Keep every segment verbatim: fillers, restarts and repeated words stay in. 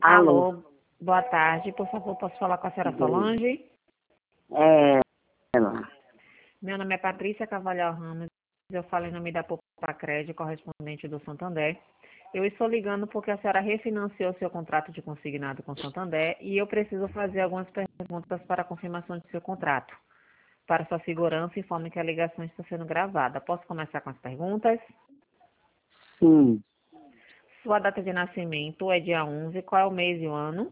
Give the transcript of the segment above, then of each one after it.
Alô? Alô, boa tarde. Por favor, posso falar com a senhora Bom. Solange? É, ela. Meu nome é Patrícia Cavalhal Ramos. Eu falo em nome da Popacred, correspondente do Santander. Eu estou ligando porque a senhora refinanciou seu contrato de consignado com o Santander e eu preciso fazer algumas perguntas para a confirmação de seu contrato. Para sua segurança, informe que a ligação está sendo gravada. Posso começar com as perguntas? Sim, Sua data de nascimento é dia onze. Qual é o mês e o ano?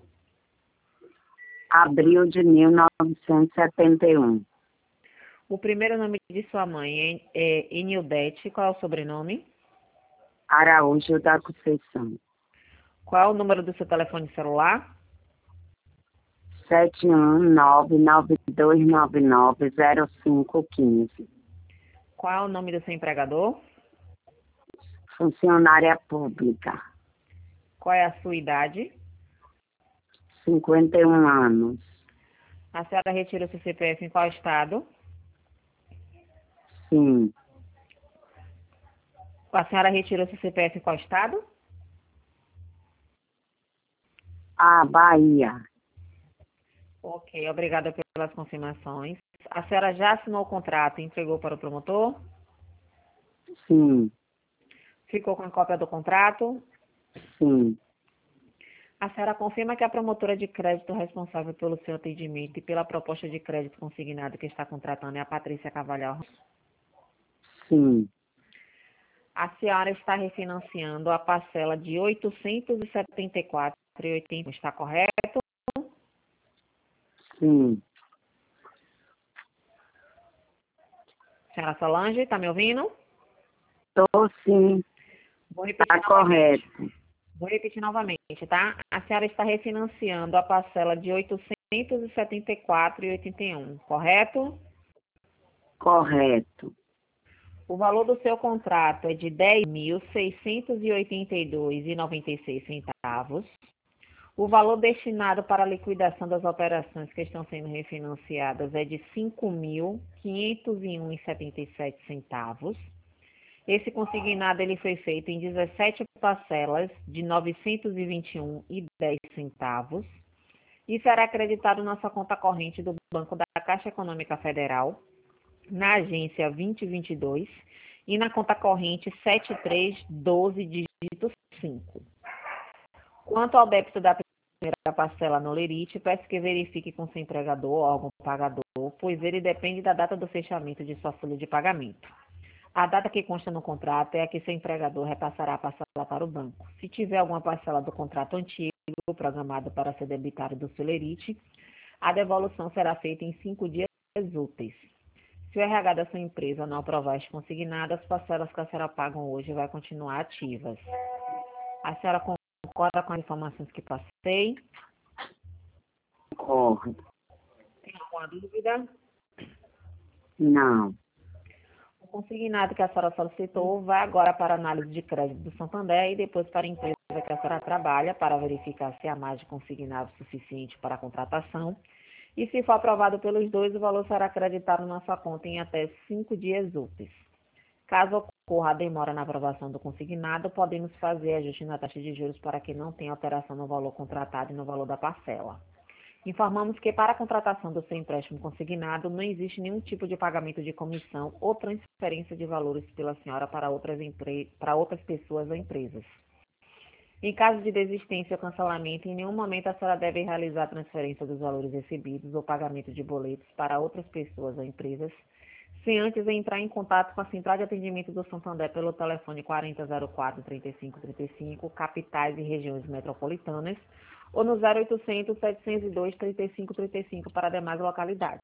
abril de mil novecentos e setenta e um. O primeiro nome de sua mãe é, é Enildete. Qual é o sobrenome? Araújo da Conceição. Qual é o número do seu telefone celular? sete um nove nove dois nove nove zero cinco um cinco. Qual é o nome do seu empregador? Funcionária pública. Qual é a sua idade? cinquenta e um anos. A senhora retirou seu C P F em qual estado? Sim, A senhora retirou seu C P F em qual estado? a Bahia. Ok, obrigada pelas confirmações. A senhora já assinou o contrato e entregou para o promotor? Sim, Ficou com a cópia do contrato? sim, A senhora confirma que a promotora de crédito responsável pelo seu atendimento e pela proposta de crédito consignado que está contratando é a Patrícia Cavalhal. sim, A senhora está refinanciando a parcela de oitocentos e setenta e quatro reais e oitenta centavos. Está correto? sim. Senhora Solange, está me ouvindo? Tô sim, Vou repetir tá novamente. correto. Vou repetir novamente, tá? A senhora está refinanciando a parcela de oitocentos e setenta e quatro reais e oitenta e um centavos, correto? Correto. O valor do seu contrato é de dez mil seiscentos e oitenta e dois reais e noventa e seis centavos. O valor destinado para a liquidação das operações que estão sendo refinanciadas é de cinco mil quinhentos e um reais e setenta e sete centavos. Esse consignado ele foi feito em dezessete parcelas de novecentos e vinte e um reais e dez centavos e será acreditado na sua conta corrente do Banco da Caixa Econômica Federal, na agência vinte e vinte e dois e na conta corrente sete três um dois, dígito cinco. Quanto ao débito da primeira parcela no Lerite, peço que verifique com seu empregador ou órgão pagador, pois ele depende da data do fechamento de sua folha de pagamento. A data que consta no contrato é a que seu empregador repassará a parcela para o banco. Se tiver alguma parcela do contrato antigo programada para ser debitada do seu Lerite, a devolução será feita em cinco dias úteis. Se o R H da sua empresa não aprovar este consignado, as parcelas que a senhora pagam hoje vai continuar ativas. A senhora concorda com as informações que passei? Concordo. Tem alguma dúvida? Não. O consignado que a senhora solicitou vai agora para a análise de crédito do Santander e depois para a empresa que a senhora trabalha para verificar se há mais de consignado suficiente para a contratação. E se for aprovado pelos dois, o valor será acreditado na sua conta em até cinco dias úteis. Caso ocorra a demora na aprovação do consignado, podemos fazer ajuste na taxa de juros para que não tenha alteração no valor contratado e no valor da parcela. Informamos que para a contratação do seu empréstimo consignado não existe nenhum tipo de pagamento de comissão ou transferência de valores pela senhora para outras, empre... para outras pessoas ou empresas. Em caso de desistência ou cancelamento, em nenhum momento a senhora deve realizar a transferência dos valores recebidos ou pagamento de boletos para outras pessoas ou empresas, sem antes entrar em contato com a Central de Atendimento do Santander pelo telefone quarenta zero quatro, trinta e cinco trinta e cinco, capitais e regiões metropolitanas, ou no zero oitocentos, setecentos e dois, trinta e cinco trinta e cinco para demais localidades.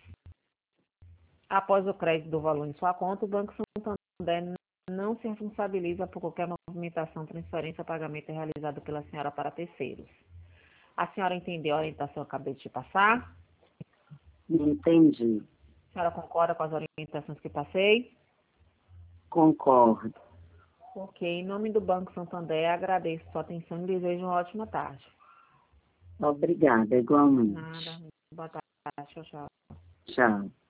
Após o crédito do valor em sua conta, o Banco Santander não se responsabiliza por qualquer movimentação, transferência ou pagamento realizado pela senhora para terceiros. A senhora entendeu a orientação que eu acabei de te passar? Entendi. A senhora concorda com as orientações que passei? Concordo. Ok, em nome do Banco Santander, agradeço sua atenção e desejo uma ótima tarde. Obrigada, igualmente. Nada, boa tarde, tchau, tchau. Tchau.